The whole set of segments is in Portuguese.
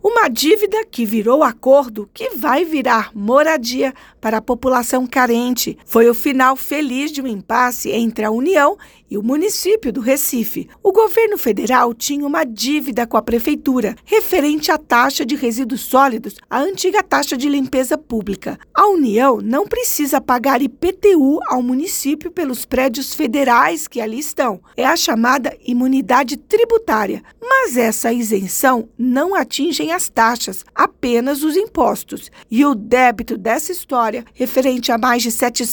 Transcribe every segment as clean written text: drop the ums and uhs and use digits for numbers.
Uma dívida que virou acordo que vai virar moradia para a população carente. Foi o final feliz de um impasse entre a União e o município do Recife. O governo federal tinha uma dívida com a prefeitura referente à taxa de resíduos sólidos, a antiga taxa de limpeza pública. A União não precisa pagar IPTU ao município pelos prédios federais que ali estão. É a chamada imunidade tributária. Mas essa isenção não atinge as taxas, apenas os impostos. E o débito dessa história, referente a mais de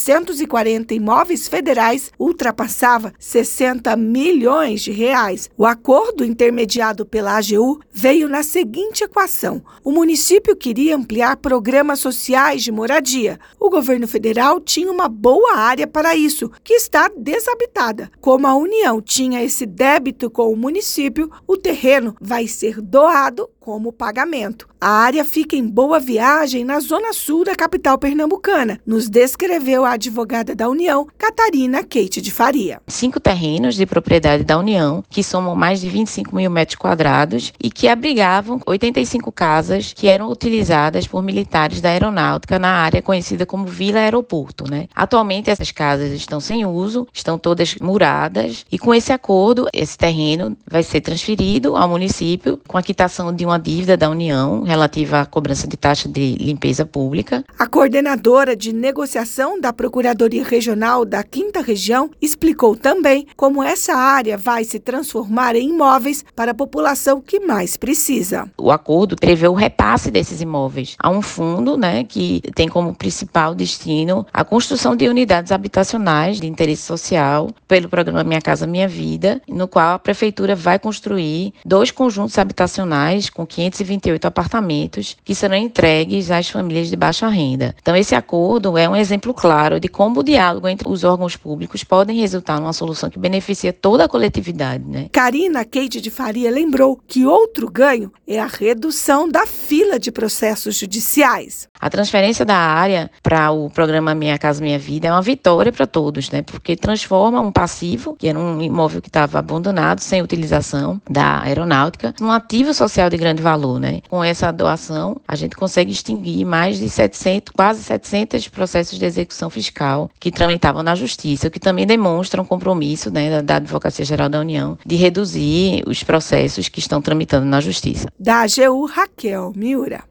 740 imóveis federais, ultrapassava 60 milhões de reais. O acordo intermediado pela AGU veio na seguinte equação: o município queria ampliar programas sociais de moradia. O governo federal tinha uma boa área para isso, que está desabitada. Como a União tinha esse débito com o município, o terreno vai ser doado como pagamento. A área fica em Boa Viagem, na zona sul da capital pernambucana, nos descreveu a advogada da União, Catarina Keite de Faria. 5 terrenos de propriedade da União, que somam mais de 25 mil metros quadrados e que abrigavam 85 casas que eram utilizadas por militares da aeronáutica na área conhecida como Vila Aeroporto, Atualmente essas casas estão sem uso, estão todas muradas e com esse acordo, esse terreno vai ser transferido ao município com a quitação de uma dívida da União relativa à cobrança de taxa de limpeza pública. A coordenadora de negociação da Procuradoria Regional da 5ª Região explicou também como essa área vai se transformar em imóveis para a população que mais precisa. O acordo prevê o repasse desses imóveis a um fundo, que tem como principal destino a construção de unidades habitacionais de interesse social pelo programa Minha Casa Minha Vida, no qual a prefeitura vai construir 2 conjuntos habitacionais com 528 apartamentos que serão entregues às famílias de baixa renda. Então, esse acordo é um exemplo claro de como o diálogo entre os órgãos públicos podem resultar numa solução que beneficia toda a coletividade. Catarina Keite de Faria lembrou que outro ganho é a redução da fila de processos judiciais. A transferência da área para o programa Minha Casa Minha Vida é uma vitória para todos, porque transforma um passivo, que era um imóvel que estava abandonado, sem utilização da aeronáutica, num ativo social de grande valor. Com essa doação, a gente consegue extinguir mais de 700, quase 700 processos de execução fiscal que tramitavam na Justiça, o que também demonstra um compromisso da Advocacia Geral da União de reduzir os processos que estão tramitando na Justiça. Da AGU, Raquel Miura.